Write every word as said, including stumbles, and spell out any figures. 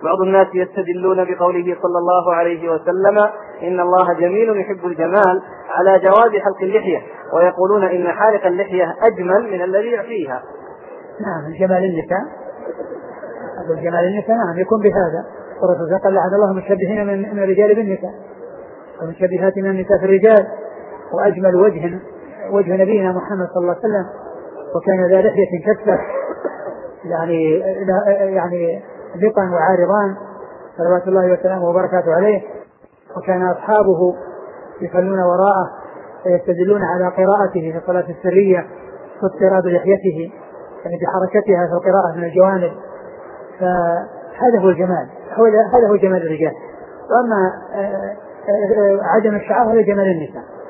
بعض الناس يستدلون بقوله صلى الله عليه وسلم إن الله جميل يحب الجمال على جواز حلق اللحية، ويقولون إن حالق اللحية أجمل من الذي يعفيها. نعم جمال النساء، جمال النساء نعم يكون بهذا، والرسول قال لعن الله المشبهين من الرجال بالنساء ومشبهات من النساء في الرجال. وأجمل وجه وجه نبينا محمد صلى الله عليه وسلم، وكان ذا لحية كثة يعني يعني لقا وعارضان صلوات الله وسلامه وبركاته عليه، وكان أصحابه يصلون وراءه ويستدلون على قراءته في الصلاة السرية واضطراب لحيته يعني بحركتها في القراءة من الجوانب. فهذا هو الجمال، هذا هو جمال الرجال. وأما عدم الشعر هذا جمال النساء.